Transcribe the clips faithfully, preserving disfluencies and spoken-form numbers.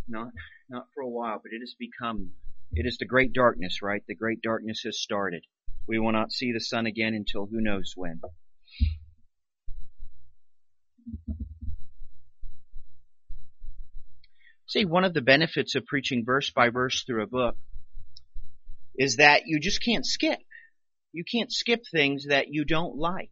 Not, not for a while, but it has become, it is the great darkness, right? The great darkness has started. We will not see the sun again until who knows when. See, one of the benefits of preaching verse by verse through a book is that you just can't skip. You can't skip things that you don't like.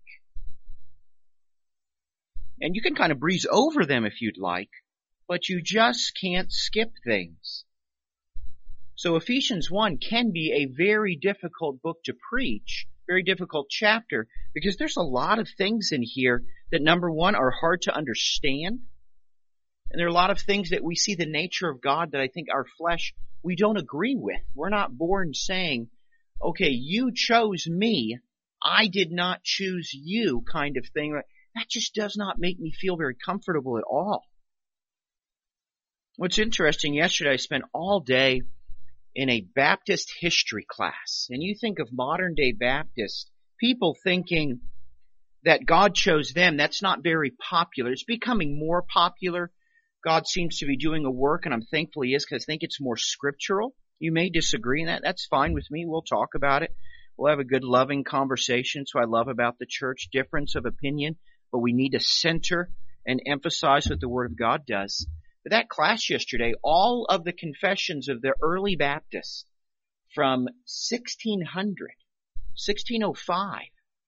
And you can kind of breeze over them if you'd like, but you just can't skip things. So Ephesians one can be a very difficult book to preach, very difficult chapter, because there's a lot of things in here that, number one, are hard to understand. And there are a lot of things that we see the nature of God that I think our flesh, we don't agree with. We're not born saying, okay, you chose me, I did not choose you, kind of thing. That just does not make me feel very comfortable at all. What's interesting, yesterday I spent all day in a Baptist history class. And you think of modern day Baptists, people thinking that God chose them, that's not very popular. It's becoming more popular. God seems to be doing a work, and I'm thankful He is, because I think it's more scriptural. You may disagree in that. That's fine with me. We'll talk about it. We'll have a good, loving conversation. So I love about the church, difference of opinion, but we need to center and emphasize what the Word of God does. But that class yesterday, all of the confessions of the early Baptists from sixteen hundred, sixteen oh five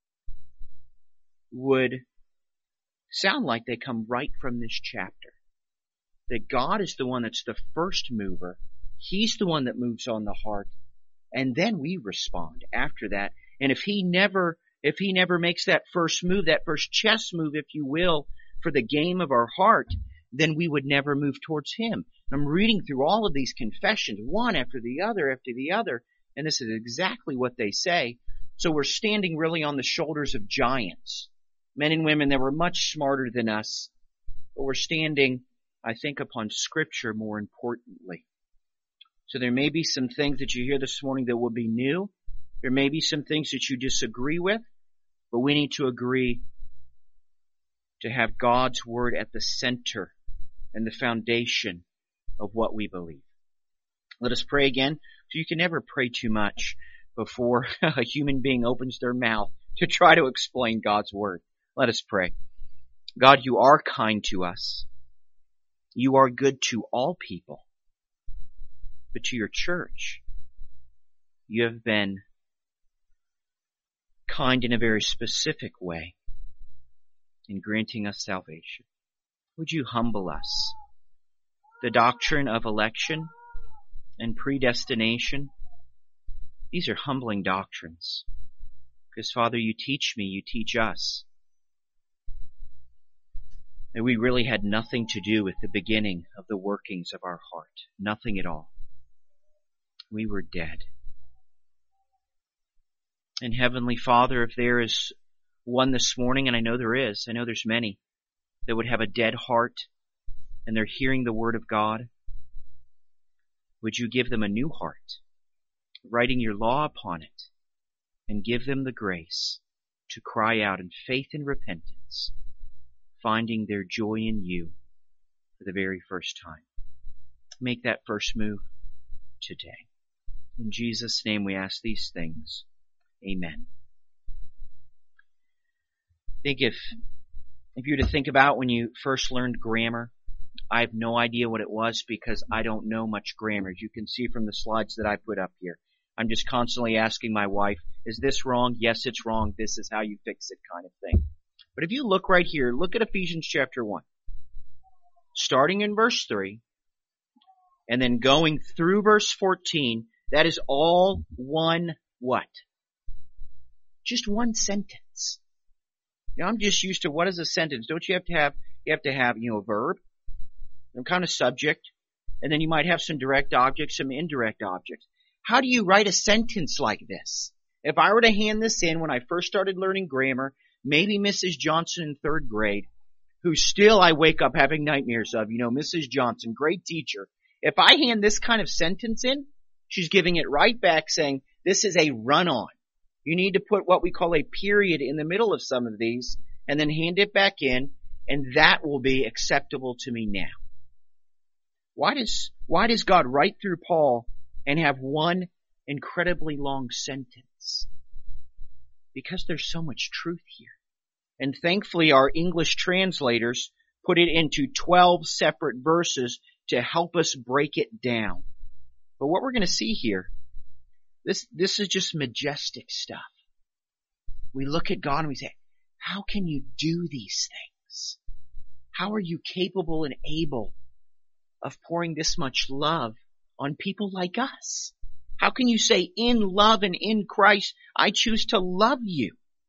would sound like they come right from this chapter. That God is the one that's the first mover. He's the one that moves on the heart. And then we respond after that. And if He never, if He never makes that first move, that first chess move, if you will, for the game of our heart, then we would never move towards Him. I'm reading through all of these confessions, one after the other after the other, and this is exactly what they say. So we're standing really on the shoulders of giants, men and women that were much smarter than us, but we're standing, I think, upon Scripture more importantly. So there may be some things that you hear this morning that will be new. There may be some things that you disagree with, but we need to agree to have God's Word at the center and the foundation of what we believe. Let us pray again. So you can never pray too much before a human being opens their mouth to try to explain God's Word. Let us pray. God, You are kind to us. You are good to all people. But to Your church, You have been kind in a very specific way in granting us salvation. Would You humble us? The doctrine of election and predestination, these are humbling doctrines. Because, Father, You teach me, You teach us. And we really had nothing to do with the beginning of the workings of our heart. Nothing at all. We were dead. And Heavenly Father, if there is one this morning, and I know there is, I know there's many, that would have a dead heart, and they're hearing the Word of God, would You give them a new heart, writing Your law upon it, and give them the grace to cry out in faith and repentance, finding their joy in You for the very first time. Make that first move today. In Jesus' name we ask these things. Amen. Think if, if you were to think about when you first learned grammar, I have no idea what it was because I don't know much grammar. As you can see from the slides that I put up here. I'm just constantly asking my wife, is this wrong? Yes, it's wrong. This is how you fix it, kind of thing. But if you look right here, look at Ephesians chapter one. Starting in verse three, and then going through verse fourteen, that is all one what? Just one sentence. You know, I'm just used to what is a sentence. Don't you have to have, you have to have, you know, a verb, some kind of subject, and then you might have some direct objects, some indirect objects. How do you write a sentence like this? If I were to hand this in when I first started learning grammar, maybe Missus Johnson in third grade, who still I wake up having nightmares of, you know, Missus Johnson, great teacher. If I hand this kind of sentence in, she's giving it right back saying, this is a run-on. You need to put what we call a period in the middle of some of these and then hand it back in, and that will be acceptable to me now. Why does, why does God write through Paul and have one incredibly long sentence? Because there's so much truth here. And thankfully our English translators put it into twelve separate verses to help us break it down. But what we're going to see here, this, this is just majestic stuff. We look at God and we say, how can you do these things? How are you capable and able of pouring this much love on people like us? How can you say, in love and in Christ, I choose to love you?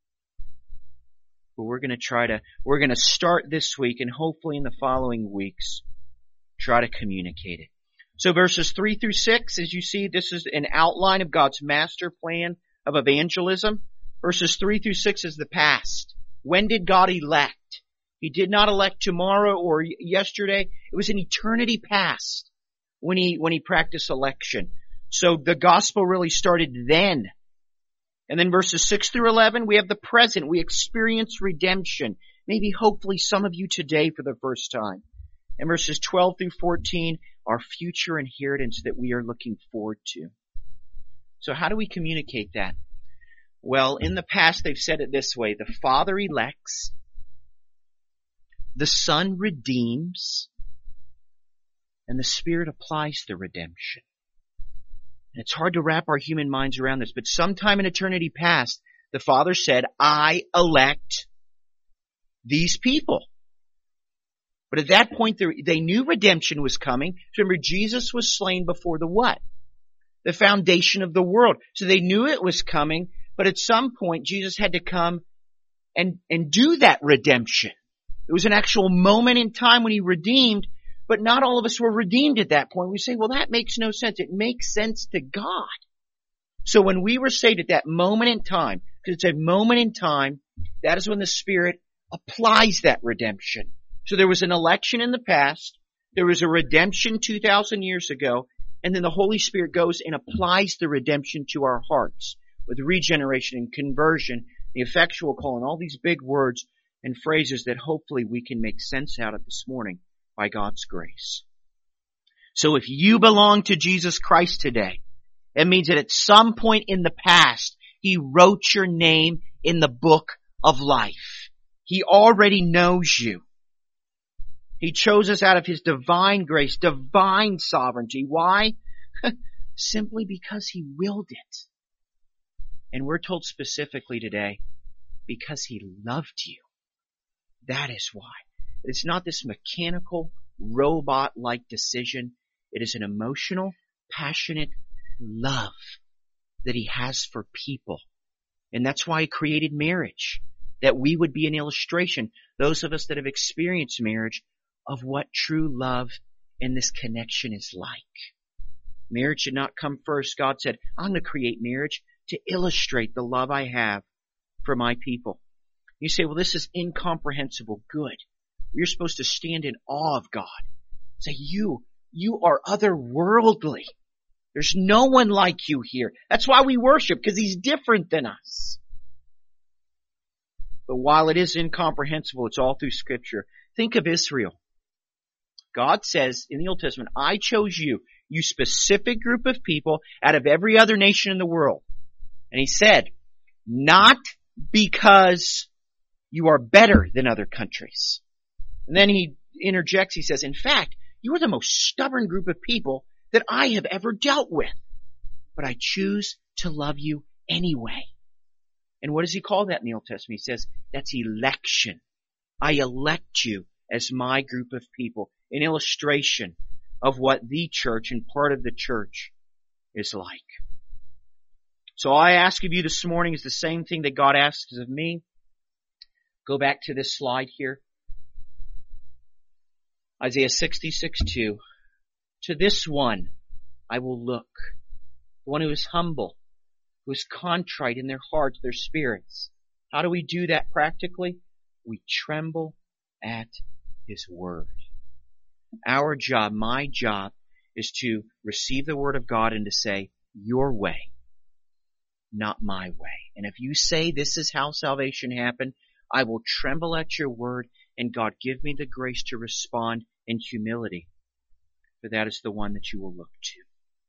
But we're going to try to, we're going to start this week and hopefully in the following weeks, try to communicate it. So verses three through six, as you see, this is an outline of God's master plan of evangelism. Verses three through six is the past. When did God elect? He did not elect tomorrow or yesterday. It was an eternity past when he, when he practiced election. So the gospel really started then. And then verses six through eleven, we have the present. We experience redemption. Maybe hopefully some of you today for the first time. And verses twelve through fourteen, our future inheritance that we are looking forward to. So how do we communicate that? Well, in the past they've said it this way. The Father elects. The Son redeems. And the Spirit applies the redemption. And it's hard to wrap our human minds around this, but sometime in eternity past, the Father said, I elect these people. But at that point, they knew redemption was coming. Remember, Jesus was slain before the what? The foundation of the world. So they knew it was coming, but at some point, Jesus had to come and, and do that redemption. It was an actual moment in time when he redeemed, but not all of us were redeemed at that point. We say, well, that makes no sense. It makes sense to God. So when we were saved at that moment in time, because it's a moment in time, that is when the Spirit applies that redemption. So there was an election in the past, there was a redemption two thousand years ago, and then the Holy Spirit goes and applies the redemption to our hearts with regeneration and conversion, the effectual call, and all these big words and phrases that hopefully we can make sense out of this morning by God's grace. So if you belong to Jesus Christ today, it means that at some point in the past, He wrote your name in the book of life. He already knows you. He chose us out of His divine grace, divine sovereignty. Why? Simply because He willed it. And we're told specifically today, because He loved you. That is why. It's not this mechanical, robot-like decision. It is an emotional, passionate love that He has for people. And that's why He created marriage. That we would be an illustration, those of us that have experienced marriage, of what true love and this connection is like. Marriage should not come first. God said, I'm going to create marriage to illustrate the love I have for my people. You say, well, this is incomprehensible. Good. You're supposed to stand in awe of God. Say, you, you are otherworldly. There's no one like you here. That's why we worship, because He's different than us. But while it is incomprehensible, it's all through Scripture. Think of Israel. God says in the Old Testament, I chose you, you specific group of people out of every other nation in the world. And He said, not because you are better than other countries. And then He interjects, He says, in fact, you are the most stubborn group of people that I have ever dealt with. But I choose to love you anyway. And what does He call that in the Old Testament? He says, that's election. I elect you as my group of people. An illustration of what the church and part of the church is like. So I ask of you this morning is the same thing that God asks of me. Go back to this slide here. Isaiah sixty-six two. To this one I will look. The one who is humble, who is contrite in their hearts, their spirits. How do we do that practically? We tremble at His word. Our job, my job, is to receive the word of God and to say, your way, not my way. And if you say this is how salvation happened, I will tremble at your word, and God give me the grace to respond in humility. for that is the one that you will look to.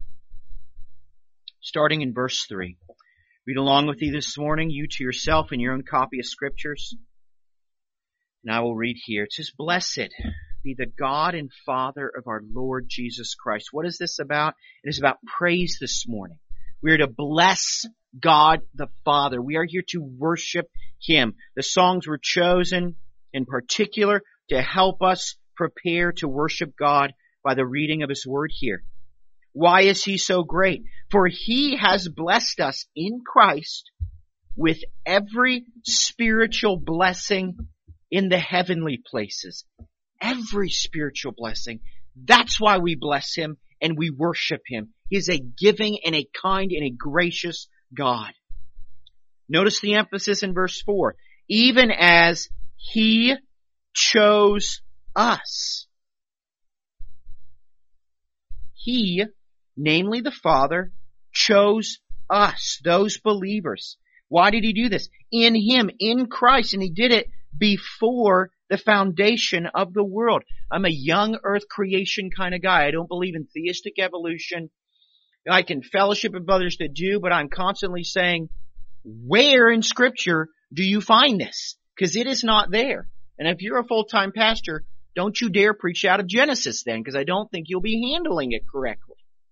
Starting in verse three. Read along with me this morning, you to yourself in your own copy of Scriptures. And I will read here. It says, Blessed be the God and Father of our Lord Jesus Christ. What is this about? It is about praise this morning. We are to bless God the Father. We are here to worship Him. The songs were chosen in particular to help us prepare to worship God by the reading of His Word here. Why is He so great? For He has blessed us in Christ with every spiritual blessing in the heavenly places. Every spiritual blessing. That's why we bless Him and we worship Him. He is a giving and a kind and a gracious God. Notice the emphasis in verse four. Even as He chose us. He, namely the Father, chose us, those believers. Why did He do this? In Him, in Christ, and He did it before the foundation of the world. I'm a young earth creation kind of guy. I don't believe in theistic evolution. I can fellowship with others that do, but I'm constantly saying, where in Scripture do you find this? Because it is not there. And if you're a full-time pastor, don't you dare preach out of Genesis then, because I don't think you'll be handling it correctly.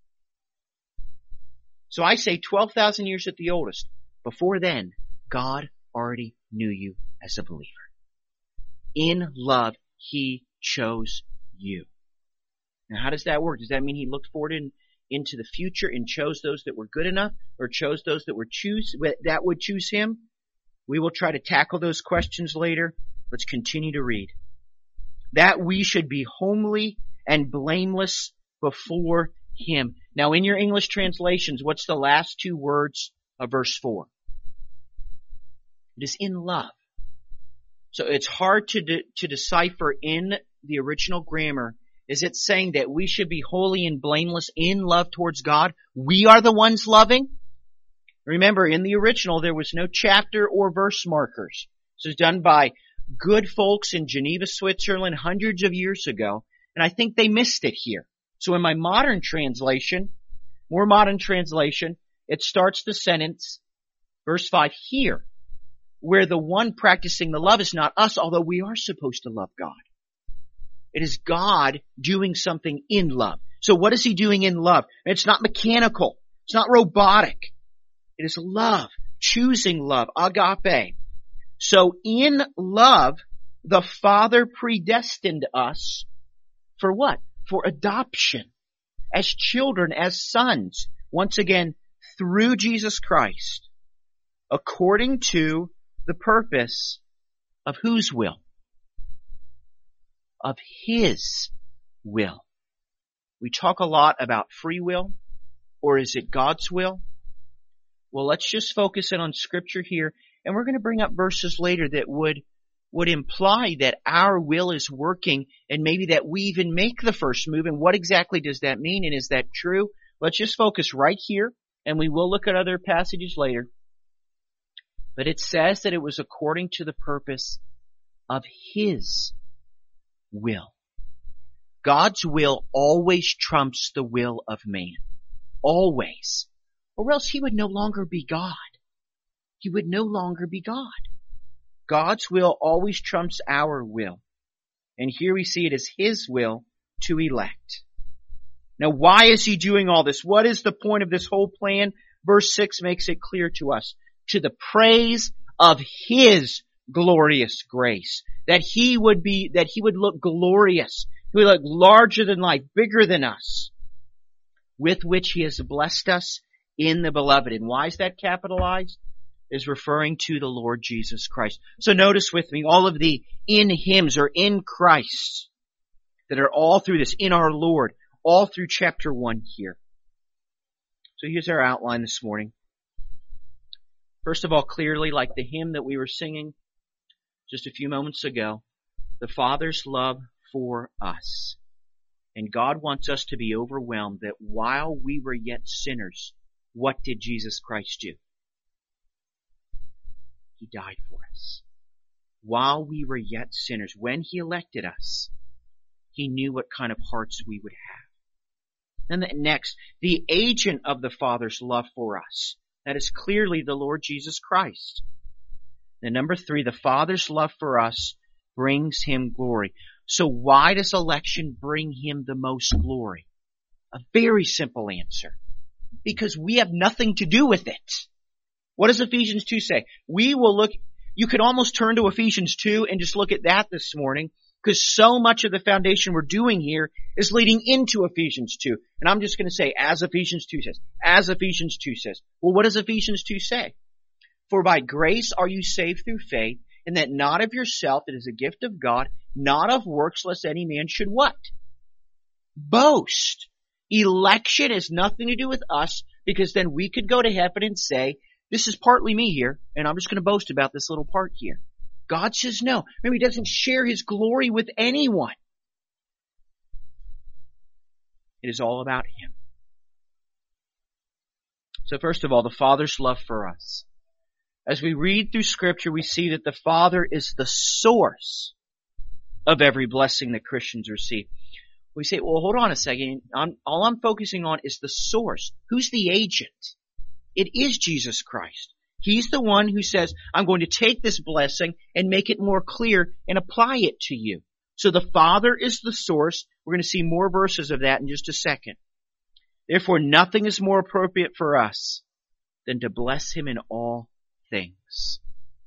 So I say twelve thousand years at the oldest. Before then, God already knew you as a believer. In love, He chose you. Now how does that work? Does that mean He looked forward in, into the future and chose those that were good enough, or chose those that were choose that would choose Him? We will try to tackle those questions later. Let's continue to read. That we should be homely and blameless before Him. Now in your English translations, what's the last two words of verse four? It is in love. So it's hard to de- to decipher in the original grammar. Is it saying that we should be holy and blameless in love towards God? We are the ones loving? Remember, in the original, there was no chapter or verse markers. This was done by good folks in Geneva, Switzerland, hundreds of years ago, and I think they missed it here. So in my modern translation, more modern translation, it starts the sentence, verse five, here, where the one practicing the love is not us, although we are supposed to love God. It is God doing something in love. So what is He doing in love? It's not mechanical. It's not robotic. It is love, choosing love, agape. So in love, the Father predestined us for what? For adoption. As children, as sons. Once again, through Jesus Christ. According to the purpose of whose will? Of His will. We talk a lot about free will, or is it God's will? Well, let's just focus in on Scripture here, and we're going to bring up verses later that would would imply that our will is working, and maybe that we even make the first move. And what exactly does that mean, and is that true? Let's just focus right here, and we will look at other passages later. But it says that it was according to the purpose of His will. God's will always trumps the will of man. Always. Or else He would no longer be God. He would no longer be God. God's will always trumps our will. And here we see it as His will to elect. Now why is He doing all this? What is the point of this whole plan? Verse six makes it clear to us. To the praise of His glorious grace. That He would be, that He would look glorious. He would look larger than life, bigger than us. With which He has blessed us in the beloved. And why is that capitalized? Is referring to the Lord Jesus Christ. So notice with me all of the in Hims or in Christ that are all through this, in our Lord, all through chapter one here. So here's our outline this morning. First of all, clearly, like the hymn that we were singing just a few moments ago, the Father's love for us. And God wants us to be overwhelmed that while we were yet sinners, what did Jesus Christ do? He died for us. While we were yet sinners, when He elected us, He knew what kind of hearts we would have. And then next, the agent of the Father's love for us. That is clearly the Lord Jesus Christ. And number three, the Father's love for us brings Him glory. So why does election bring Him the most glory? A very simple answer. Because we have nothing to do with it. What does Ephesians two say? We will look, you could almost turn to Ephesians two and just look at that this morning, because so much of the foundation we're doing here is leading into Ephesians two. And I'm just going to say, as Ephesians two says, as Ephesians two says. Well, what does Ephesians two say? For by grace are you saved through faith, and that not of yourself, it is a gift of God, not of works, lest any man should what? Boast. Election has nothing to do with us, because then we could go to heaven and say, this is partly me here, and I'm just going to boast about this little part here. God says no. Remember, He doesn't share His glory with anyone. It is all about Him. So first of all, the Father's love for us. As we read through Scripture, we see that the Father is the source of every blessing that Christians receive. We say, well, hold on a second. I'm, all I'm focusing on is the source. Who's the agent? It is Jesus Christ. He's the one who says, I'm going to take this blessing and make it more clear and apply it to you. So the Father is the source. We're going to see more verses of that in just a second. Therefore, nothing is more appropriate for us than to bless Him in all things.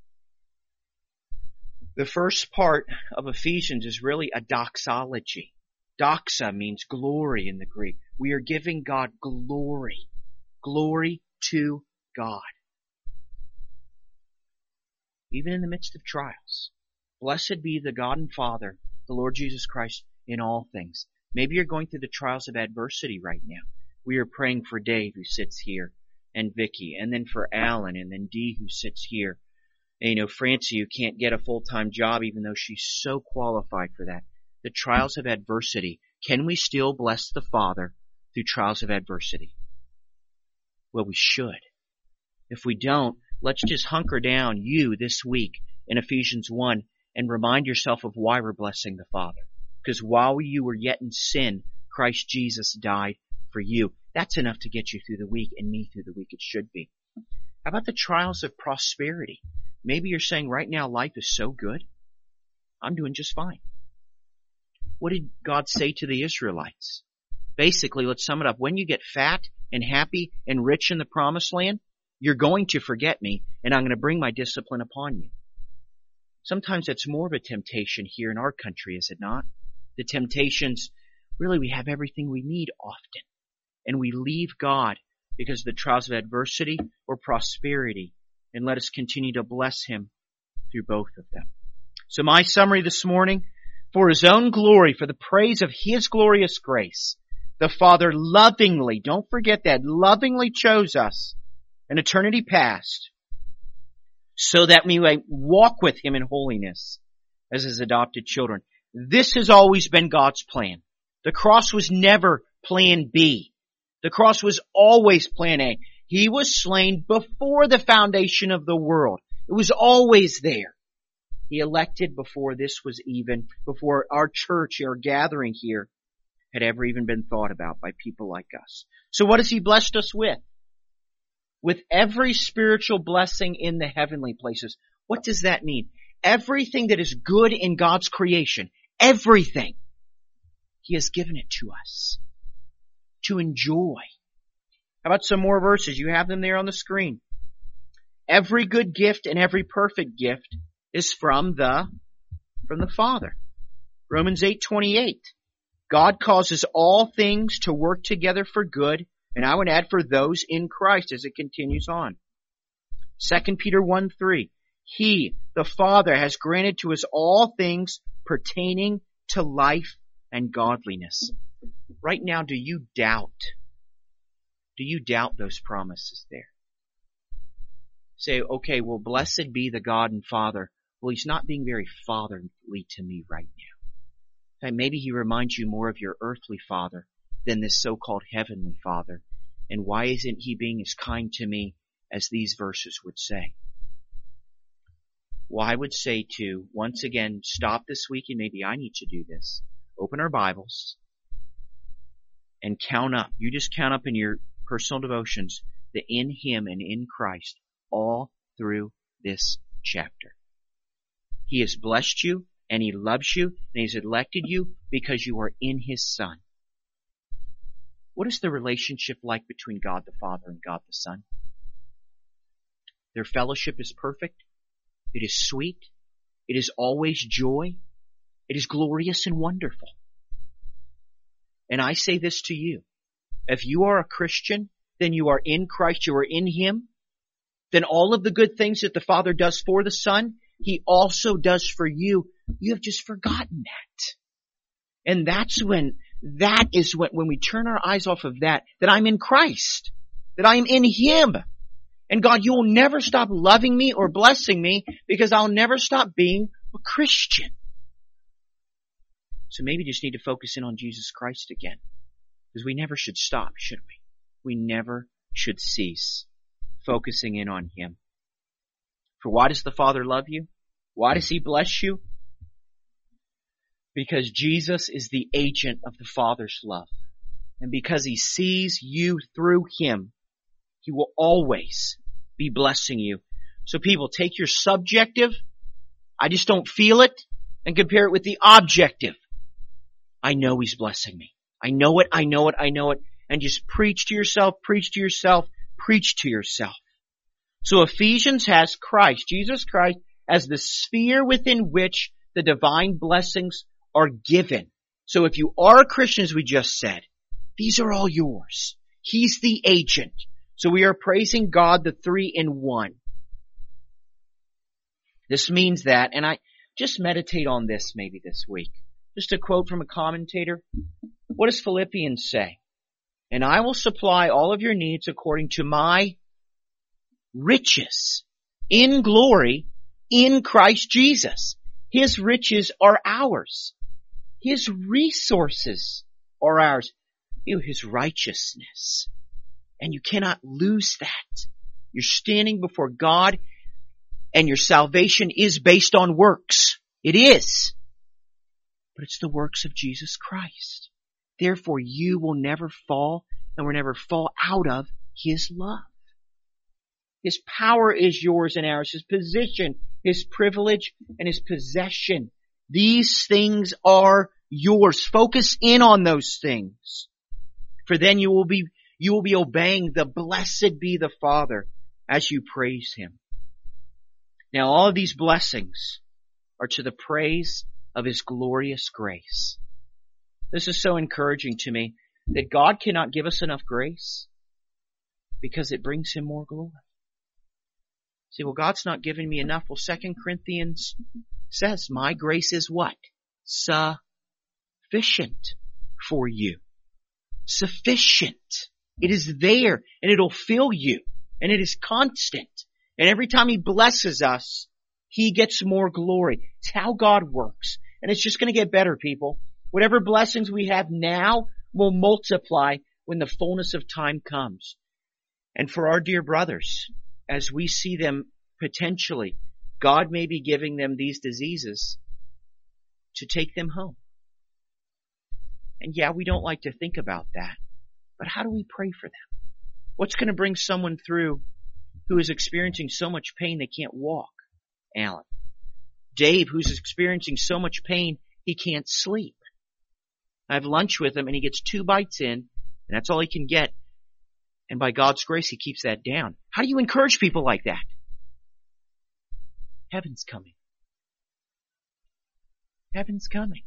The first part of Ephesians is really a doxology. Doxa means glory in the Greek. We are giving God glory. Glory to God. Even in the midst of trials. Blessed be the God and Father, the Lord Jesus Christ, in all things. Maybe you're going through the trials of adversity right now. We are praying for Dave, who sits here, and Vicky, and then for Alan, and then Dee, who sits here. And you know, Francie, who can't get a full-time job, even though she's so qualified for that. The trials of adversity. Can we still bless the Father through trials of adversity? Well, we should. If we don't, let's just hunker down, you, this week, in Ephesians one, and remind yourself of why we're blessing the Father. Because while you were yet in sin, Christ Jesus died for you. That's enough to get you through the week, and me through the week. It should be. How about the trials of prosperity? Maybe you're saying right now life is so good. I'm doing just fine. What did God say to the Israelites? Basically, let's sum it up. When you get fat and happy and rich in the promised land, you're going to forget me, and I'm going to bring my discipline upon you. Sometimes that's more of a temptation here in our country, is it not? The temptations, really we have everything we need often. And we leave God because of the trials of adversity or prosperity. And let us continue to bless Him through both of them. So my summary this morning, for His own glory, for the praise of His glorious grace, the Father lovingly, don't forget that, lovingly chose us in eternity past so that we may walk with Him in holiness as His adopted children. This has always been God's plan. The cross was never plan B. The cross was always plan A. He was slain before the foundation of the world. It was always there. He elected before this was even, before our church, our gathering here, had ever even been thought about by people like us. So what has He blessed us with? With every spiritual blessing in the heavenly places. What does that mean? Everything that is good in God's creation, everything, He has given it to us to enjoy. How about some more verses? You have them there on the screen. Every good gift and every perfect gift is from the, from the Father. Romans eight twenty-eight. God causes all things to work together for good, and I would add for those in Christ, as it continues on. Second Peter one three. He, the Father, has granted to us all things pertaining to life and godliness. Right now, do you doubt? Do you doubt those promises there? Say, okay, well, blessed be the God and Father. Well, He's not being very fatherly to me right now. In fact, maybe He reminds you more of your earthly father than this so-called heavenly Father. And why isn't He being as kind to me as these verses would say? Well, I would say to, once again, stop this week, and maybe I need to do this. Open our Bibles and count up. You just count up in your personal devotions the in Him and in Christ all through this chapter. He has blessed you, and He loves you, and He's elected you because you are in His Son. What is the relationship like between God the Father and God the Son? Their fellowship is perfect. It is sweet. It is always joy. It is glorious and wonderful. And I say this to you. If you are a Christian, then you are in Christ, you are in Him. Then all of the good things that the Father does for the Son, He also does for you. You have just forgotten that. And that's when, that is when, when we turn our eyes off of that, that I'm in Christ, that I am in Him. And God, you will never stop loving me or blessing me because I'll never stop being a Christian. So maybe you just need to focus in on Jesus Christ again. Because we never should stop, should we? We never should cease focusing in on Him. For why does the Father love you? Why does He bless you? Because Jesus is the agent of the Father's love. And because He sees you through Him, He will always be blessing you. So people, take your subjective, I just don't feel it, and compare it with the objective. I know He's blessing me. I know it, I know it, I know it. And just preach to yourself, preach to yourself, preach to yourself. So Ephesians has Christ, Jesus Christ, as the sphere within which the divine blessings are given. So if you are a Christian, as we just said, these are all yours. He's the agent. So we are praising God, the three in one. This means that, and I just meditate on this maybe this week. Just a quote from a commentator. What does Philippians say? And I will supply all of your needs according to my riches in glory in Christ Jesus. His riches are ours. His resources are ours. Ew, His righteousness. And you cannot lose that. You're standing before God and your salvation is based on works. It is. But it's the works of Jesus Christ. Therefore, you will never fall and will never fall out of His love. His power is yours and ours. His position, His privilege, and His possession. These things are yours. Focus in on those things. For then you will be, you will be obeying the blessed be the Father as you praise Him. Now all of these blessings are to the praise of His glorious grace. This is so encouraging to me that God cannot give us enough grace because it brings Him more glory. See, well, God's not giving me enough. Well, Second Corinthians says, my grace is what? Sufficient for you. Sufficient. It is there and it'll fill you and it is constant. And every time He blesses us, He gets more glory. It's how God works. And it's just going to get better, people. Whatever blessings we have now will multiply when the fullness of time comes. And for our dear brothers, as we see them potentially, God may be giving them these diseases to take them home. And yeah, we don't like to think about that. But how do we pray for them? What's going to bring someone through who is experiencing so much pain they can't walk? Alan. Dave, who's experiencing so much pain he can't sleep. I have lunch with him and he gets two bites in, and that's all he can get. And by God's grace, he keeps that down. How do you encourage people like that? Heaven's coming. Heaven's coming.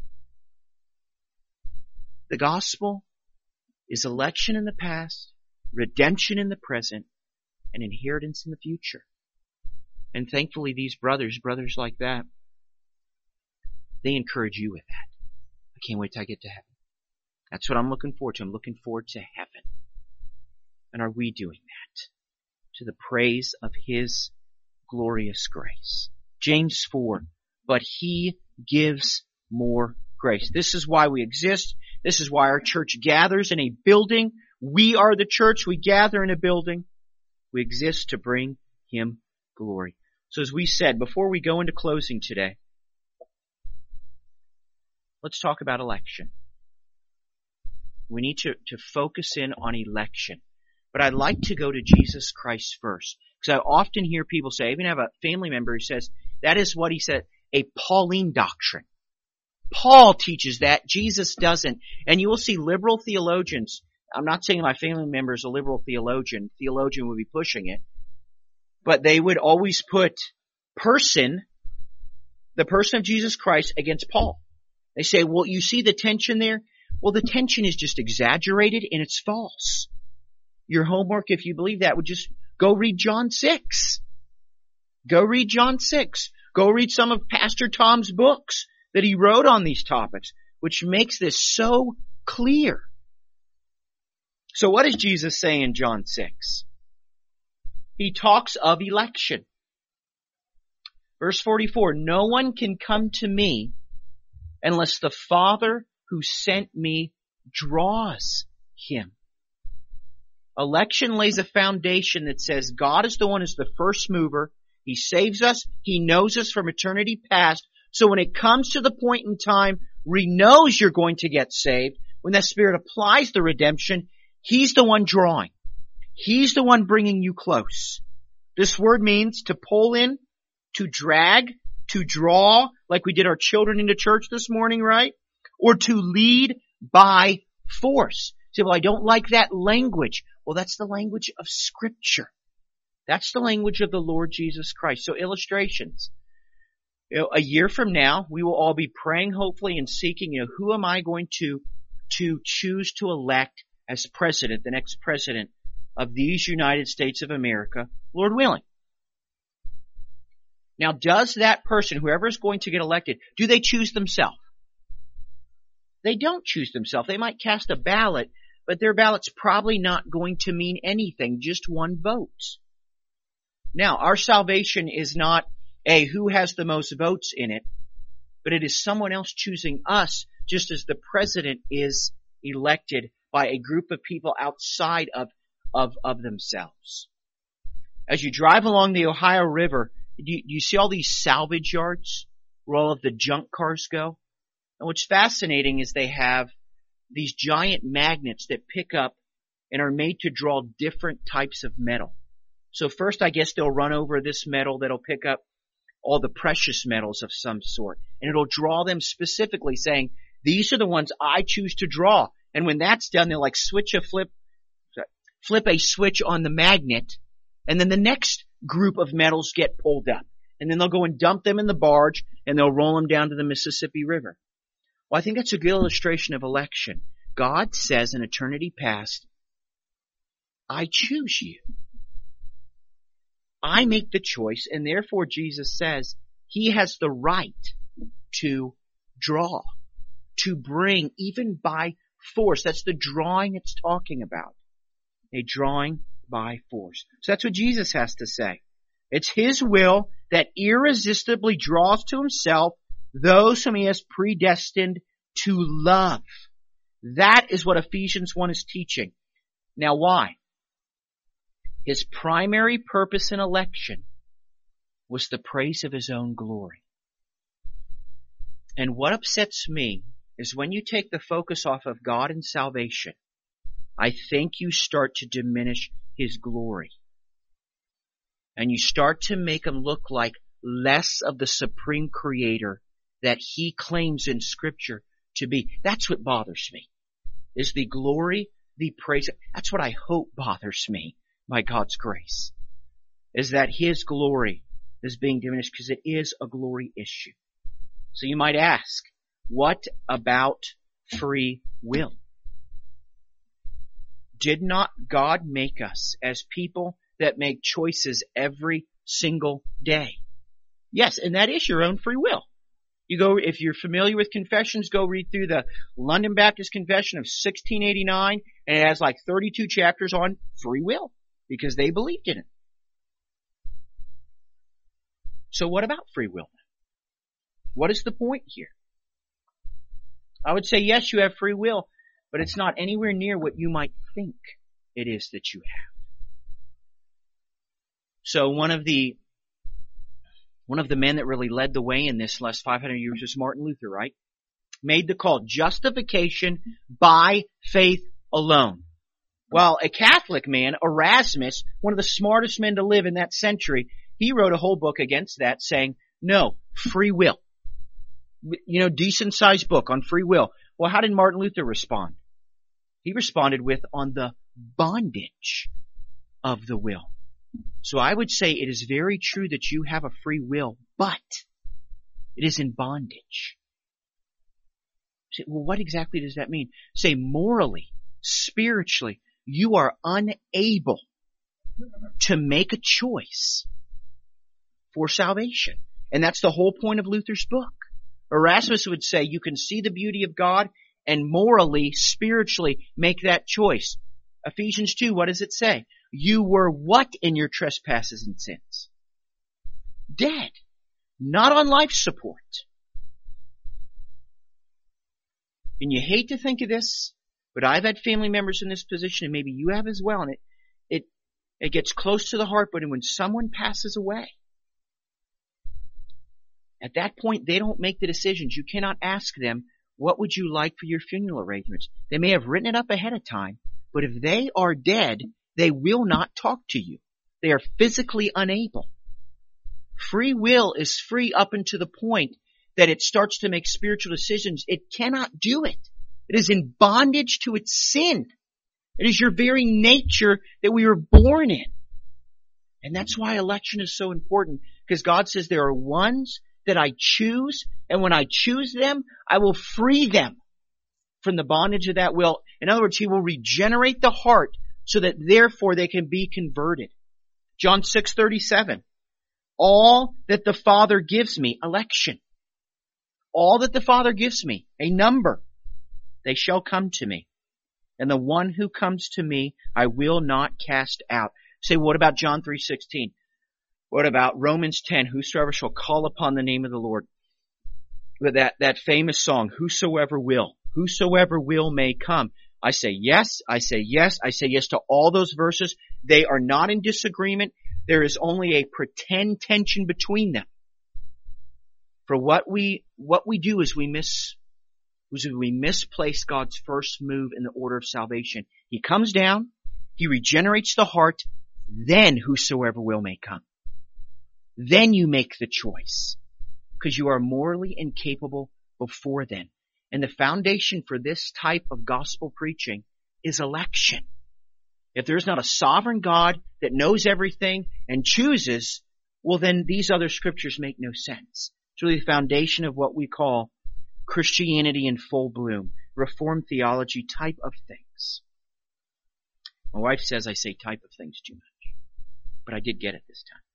The gospel is election in the past, redemption in the present, and inheritance in the future. And thankfully these brothers, brothers like that, they encourage you with that. I can't wait till I get to heaven. That's what I'm looking forward to. I'm looking forward to heaven. And are we doing that? To the praise of His glorious grace. James four, but He gives more grace. This is why we exist. This is why our church gathers in a building. We are the church. We gather in a building. We exist to bring Him glory. So as we said, before we go into closing today, let's talk about election. We need to, to focus in on election. But I'd like to go to Jesus Christ first. Because I often hear people say, I even have a family member who says, that is what he said, a Pauline doctrine. Paul teaches that, Jesus doesn't. And you will see liberal theologians, I'm not saying my family member is a liberal theologian, theologian would be pushing it, but they would always put person, the person of Jesus Christ against Paul. They say, well, you see the tension there? Well, the tension is just exaggerated and it's false. Your homework, if you believe that, would just go read John six. Go read John six. Go read some of Pastor Tom's books that he wrote on these topics, which makes this so clear. So what does Jesus say in John six? He talks of election. Verse forty-four, no one can come to me unless the Father who sent me draws him. Election lays a foundation that says God is the one who's the first mover. He saves us. He knows us from eternity past. So when it comes to the point in time where He knows you're going to get saved, when that Spirit applies the redemption, He's the one drawing. He's the one bringing you close. This word means to pull in, to drag, to draw, like we did our children into church this morning, right? Or to lead by force. Say, well, I don't like that language. Well, that's the language of Scripture. That's the language of the Lord Jesus Christ. So illustrations. You know, a year from now, we will all be praying, hopefully, and seeking, you know, who am I going to, to choose to elect as president, the next president of these United States of America, Lord willing. Now, does that person, whoever is going to get elected, do they choose themselves? They don't choose themselves. They might cast a ballot, but their ballot's probably not going to mean anything, just one vote. Now, our salvation is not a who has the most votes in it, but it is someone else choosing us, just as the president is elected by a group of people outside of, of, of themselves. As you drive along the Ohio River, do you, do you see all these salvage yards where all of the junk cars go? And what's fascinating is they have these giant magnets that pick up and are made to draw different types of metal. So first, I guess they'll run over this metal that'll pick up all the precious metals of some sort. And it'll draw them specifically saying, these are the ones I choose to draw. And when that's done, they'll like switch a flip, flip a switch on the magnet. And then the next group of metals get pulled up. And then they'll go and dump them in the barge and they'll roll them down to the Mississippi River. Well, I think that's a good illustration of election. God says in eternity past, I choose you. I make the choice, and therefore Jesus says He has the right to draw, to bring, even by force. That's the drawing it's talking about. A drawing by force. So that's what Jesus has to say. It's His will that irresistibly draws to Himself those whom He has predestined to love. That is what Ephesians one is teaching. Now why? His primary purpose in election was the praise of His own glory. And what upsets me is when you take the focus off of God and salvation, I think you start to diminish His glory. And you start to make Him look like less of the supreme creator that He claims in Scripture to be. That's what bothers me, is the glory, the praise. That's what I hope bothers me. By God's grace, is that His glory is being diminished because it is a glory issue. So you might ask, what about free will? Did not God make us as people that make choices every single day? Yes, and that is your own free will. You go, if you're familiar with confessions, go read through the London Baptist Confession of sixteen eighty-nine, and it has like thirty-two chapters on free will. Because they believed in it. So what about free will? What is the point here? I would say yes, you have free will, but it's not anywhere near what you might think it is that you have. So one of the one of the men that really led the way in this last five hundred years was Martin Luther, right? made the call. Justification by faith alone. Well, a Catholic man, Erasmus, one of the smartest men to live in that century, he wrote a whole book against that saying, no, free will. You know, decent sized book on free will. Well, how did Martin Luther respond? He responded with on the bondage of the will. So I would say it is very true that you have a free will, but it is in bondage. Say, well, what exactly does that mean? Say morally, spiritually, you are unable to make a choice for salvation. And that's the whole point of Luther's book. Erasmus would say you can see the beauty of God and morally, spiritually make that choice. Ephesians two, what does it say? You were what in your trespasses and sins? Dead. Not on life support. And you hate to think of this, but I've had family members in this position, and maybe you have as well, and it, it, it gets close to the heart, but when someone passes away, at that point, they don't make the decisions. You cannot ask them, what would you like for your funeral arrangements? They may have written it up ahead of time, but if they are dead, they will not talk to you. They are physically unable. Free will is free up until the point that it starts to make spiritual decisions. It cannot do it. It is in bondage to its sin. It is your very nature that we were born in. And that's why election is so important, because God says there are ones that I choose, and when I choose them, I will free them from the bondage of that will. In other words, He will regenerate the heart so that therefore they can be converted. John six thirty-seven. All that the Father gives me, election. All that the Father gives me, a number, they shall come to me. And the one who comes to me, I will not cast out. Say, what about John three sixteen? What about Romans ten? Whosoever shall call upon the name of the Lord. That, that famous song, whosoever will. Whosoever will may come. I say yes, I say yes, I say yes to all those verses. They are not in disagreement. There is only a pretend tension between them. For what we, what we do is we miss, is we misplace God's first move in the order of salvation. He comes down, He regenerates the heart, then whosoever will may come. Then you make the choice, because you are morally incapable before then. And the foundation for this type of gospel preaching is election. If there's not a sovereign God that knows everything and chooses, well then these other scriptures make no sense. It's really the foundation of what we call Christianity in full bloom, Reformed theology type of things. My wife says I say type of things too much, but I did get it this time.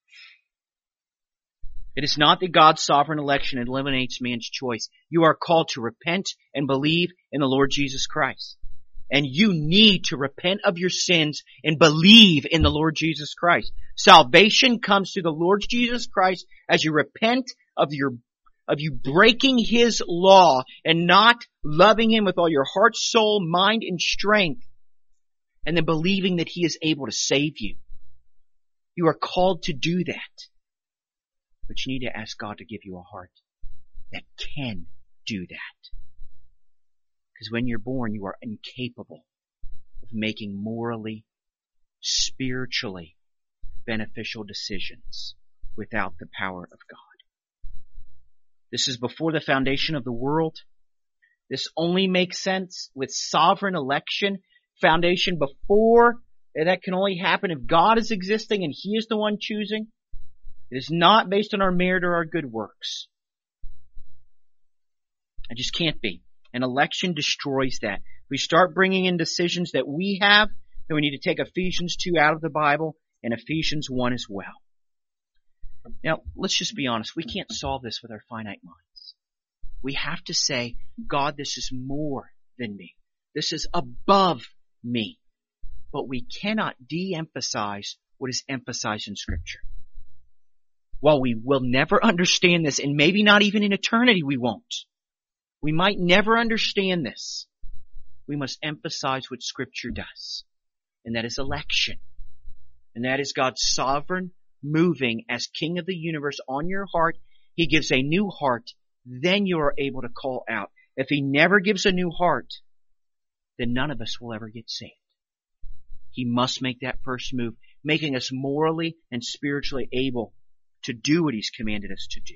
It is not that God's sovereign election eliminates man's choice. You are called to repent and believe in the Lord Jesus Christ. And you need to repent of your sins and believe in the Lord Jesus Christ. Salvation comes through the Lord Jesus Christ as you repent of your of you breaking His law and not loving Him with all your heart, soul, mind, and strength, and then believing that He is able to save you. You are called to do that. But you need to ask God to give you a heart that can do that. Because when you're born, you are incapable of making morally, spiritually beneficial decisions without the power of God. This is before the foundation of the world. This only makes sense with sovereign election, foundation before, and that can only happen if God is existing and He is the one choosing. It is not based on our merit or our good works. It just can't be. An election destroys that. We start bringing in decisions that we have, then we need to take Ephesians two out of the Bible and Ephesians one as well. Now, let's just be honest. We can't solve this with our finite minds. We have to say, God, this is more than me. This is above me. But we cannot de-emphasize what is emphasized in Scripture. While we will never understand this, and maybe not even in eternity we won't, we might never understand this, we must emphasize what Scripture does. And that is election. And that is God's sovereign moving as King of the universe on your heart. He gives a new heart. Then you are able to call out. if He never gives a new heart, then none of us will ever get saved. He must make that first move, making us morally and spiritually able to do what He's commanded us to do.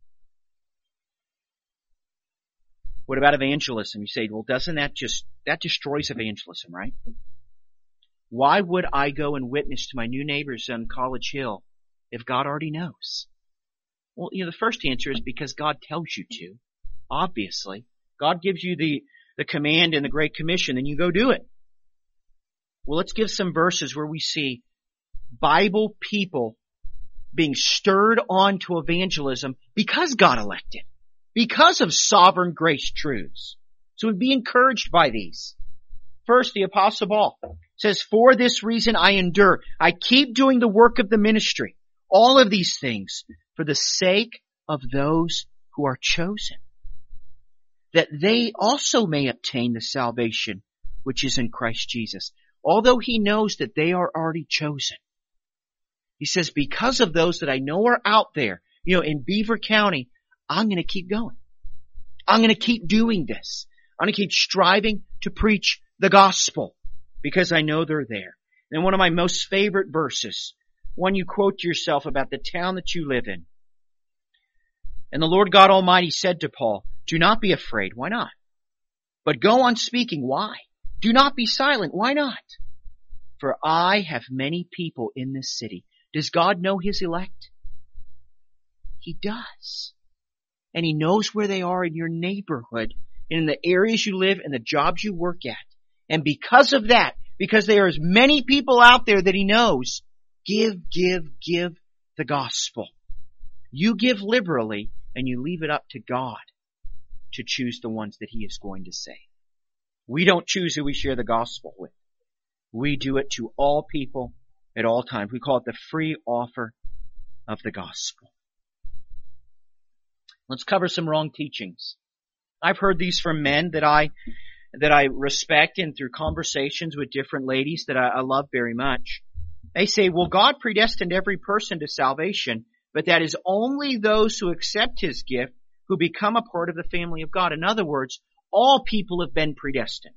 What about evangelism? You say, well, doesn't that just, that destroys evangelism, right? Why would I go and witness to my new neighbors on College Hill if God already knows? Well, you know, the first answer is because God tells you to. Obviously. God gives you the, the command and the Great Commission, and you go do it. Well, let's give some verses where we see Bible people being stirred on to evangelism because God elected, because of sovereign grace truths. So we'd be encouraged by these. First, the Apostle Paul says, for this reason I endure. I keep doing the work of the ministry. All of these things for the sake of those who are chosen, that they also may obtain the salvation which is in Christ Jesus. Although he knows that they are already chosen. He says, because of those that I know are out there, you know, in Beaver County, I'm going to keep going. I'm going to keep doing this. I'm going to keep striving to preach the gospel because I know they're there. And one of my most favorite verses, one you quote to yourself about the town that you live in. And the Lord God Almighty said to Paul, do not be afraid. Why not? But go on speaking. Why? Do not be silent. Why not? For I have many people in this city. Does God know His elect? He does. And He knows where they are in your neighborhood, in the areas you live, and the jobs you work at. And because of that, because there are as many people out there that He knows, give, give, give the gospel. You give liberally, and you leave it up to God to choose the ones that He is going to save. We don't choose who we share the gospel with. We do it to all people at all times. We call it the free offer of the gospel. Let's cover some wrong teachings. I've heard these from men that I that I respect, and through conversations with different ladies that I, I love very much. They say, well, God predestined every person to salvation, but that is only those who accept His gift who become a part of the family of God. In other words, all people have been predestined.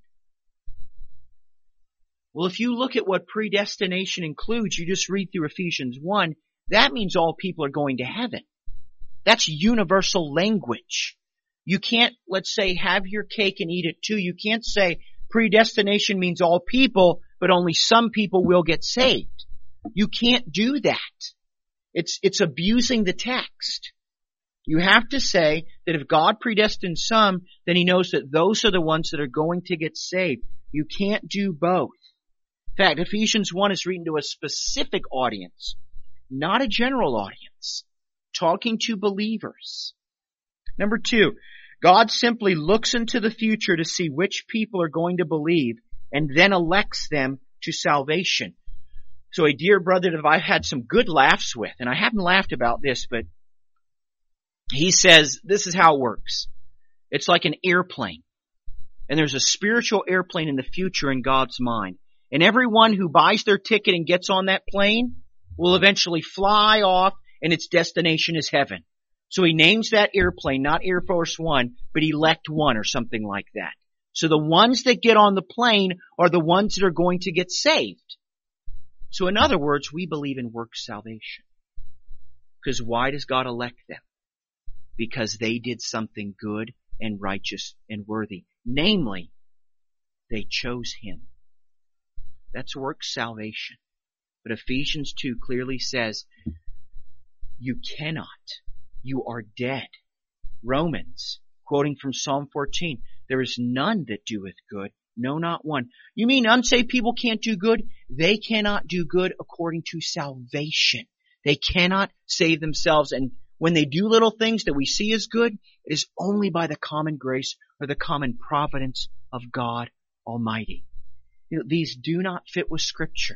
Well, if you look at what predestination includes, you just read through Ephesians one, that means all people are going to heaven. That's universal language. You can't, let's say, have your cake and eat it too. You can't say predestination means all people, but only some people will get saved. You can't do that. It's, it's abusing the text. You have to say that if God predestined some, then He knows that those are the ones that are going to get saved. You can't do both. In fact, Ephesians one is written to a specific audience, not a general audience, talking to believers. Number two, God simply looks into the future to see which people are going to believe and then elects them to salvation. So a dear brother that I've had some good laughs with, and I haven't laughed about this, but he says this is how it works. It's like an airplane. And there's a spiritual airplane in the future in God's mind. And everyone who buys their ticket and gets on that plane will eventually fly off, and its destination is heaven. So he names that airplane, not Air Force One, but Elect One or something like that. So the ones that get on the plane are the ones that are going to get saved. So in other words, we believe in works salvation. Because why does God elect them? Because they did something good and righteous and worthy. Namely, they chose Him. That's works salvation. But Ephesians two clearly says, you cannot. You are dead. Romans, quoting from Psalm fourteen, there is none that doeth good, no, not one. You mean unsaved people can't do good? They cannot do good according to salvation. They cannot save themselves, and when they do little things that we see as good, it is only by the common grace or the common providence of God Almighty. You know, these do not fit with Scripture.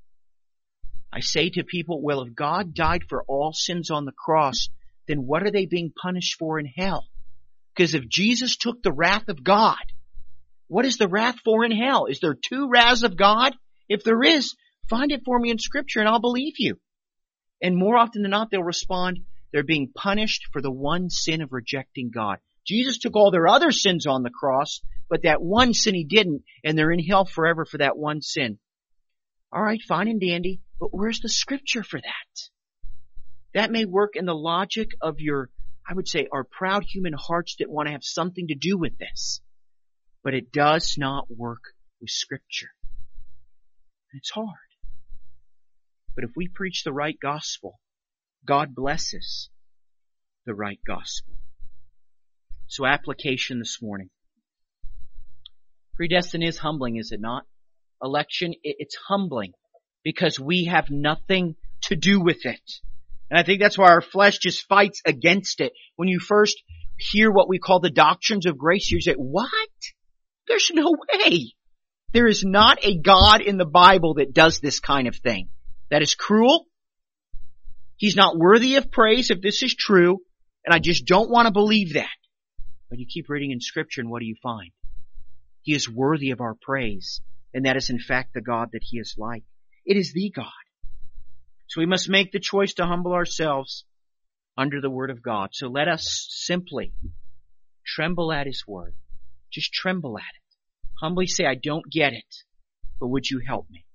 I say to people, well, if God died for all sins on the cross, then what are they being punished for in hell? Because if Jesus took the wrath of God, what is the wrath for in hell? Is there two wraths of God? If there is, find it for me in Scripture and I'll believe you. And more often than not, they'll respond, they're being punished for the one sin of rejecting God. Jesus took all their other sins on the cross, but that one sin He didn't, and they're in hell forever for that one sin. All right, fine and dandy, but where's the scripture for that? That may work in the logic of your, I would say, our proud human hearts that want to have something to do with this. But it does not work with scripture. It's hard. But if we preach the right gospel, God blesses the right gospel. So application this morning. Predestination is humbling, is it not? Election, it's humbling because we have nothing to do with it. And I think that's why our flesh just fights against it. When you first hear what we call the doctrines of grace, you say, what? There's no way. There is not a God in the Bible that does this kind of thing. That is cruel. He's not worthy of praise if this is true, and I just don't want to believe that. But you keep reading in Scripture, and what do you find? He is worthy of our praise, and that is in fact the God that He is like. It is the God. So we must make the choice to humble ourselves under the Word of God. So let us simply tremble at His Word. Just tremble at it. Humbly say, I don't get it, but would you help me?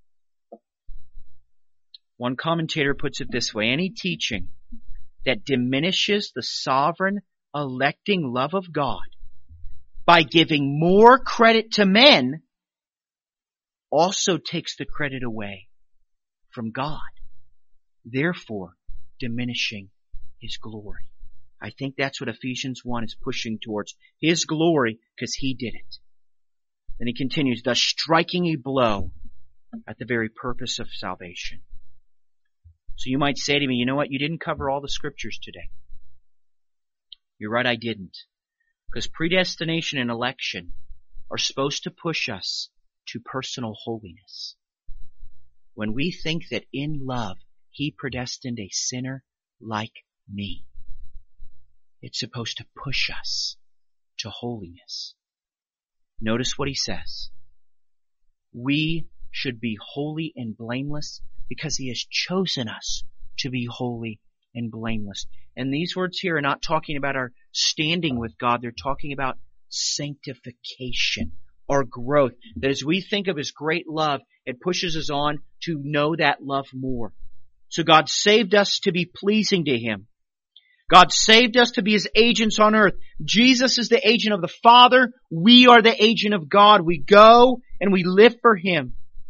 One commentator puts it this way, any teaching that diminishes the sovereign electing love of God by giving more credit to men also takes the credit away from God, therefore diminishing His glory. I think that's what Ephesians one is pushing towards, His glory, because He did it. Then he continues, thus striking a blow at the very purpose of salvation. So you might say to me, you know what, you didn't cover all the scriptures today. You're right, I didn't. Because predestination and election are supposed to push us to personal holiness. When we think that in love He predestined a sinner like me, it's supposed to push us to holiness. Notice what he says. We should be holy and blameless because He has chosen us to be holy and blameless. And these words here are not talking about our standing with God. They're talking about sanctification, our growth. That as we think of His great love, it pushes us on to know that love more. So God saved us to be pleasing to Him. God saved us to be His agents on earth. Jesus is the agent of the Father. We are the agent of God. We go and we live for Him.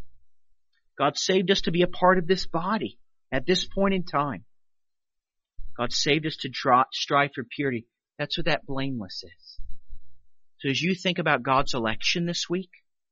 God saved us to be a part of this body at this point in time. God saved us to strive for purity. That's what that blameless is. So as you think about God's election this week,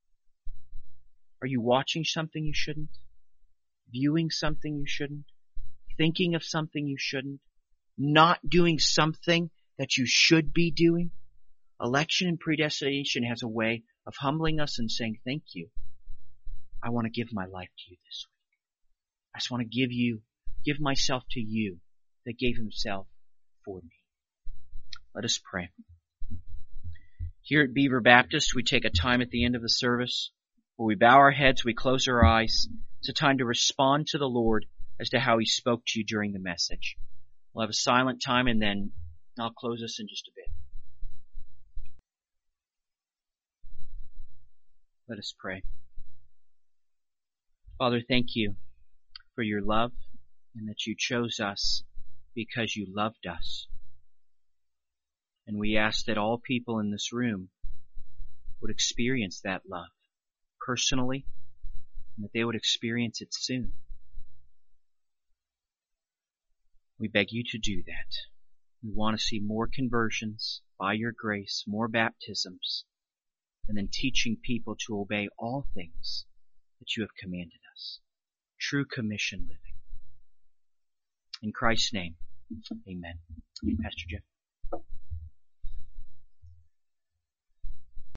are you watching something you shouldn't? Viewing something you shouldn't? Thinking of something you shouldn't? Not doing something that you should be doing? Election and predestination has a way of humbling us and saying, thank you. I want to give my life to you this week. I just want to give you, give myself to you that gave Himself for me. Let us pray. Here at Beaver Baptist, we take a time at the end of the service where we bow our heads, we close our eyes. It's a time to respond to the Lord as to how He spoke to you during the message. We'll have a silent time and then I'll close us in just a bit. Let us pray. Father, thank you for your love and that you chose us because you loved us. And we ask that all people in this room would experience that love personally and that they would experience it soon. We beg you to do that. We want to see more conversions by your grace, more baptisms, and then teaching people to obey all things that you have commanded us. True commission living. In Christ's name, amen. Pastor Jeff.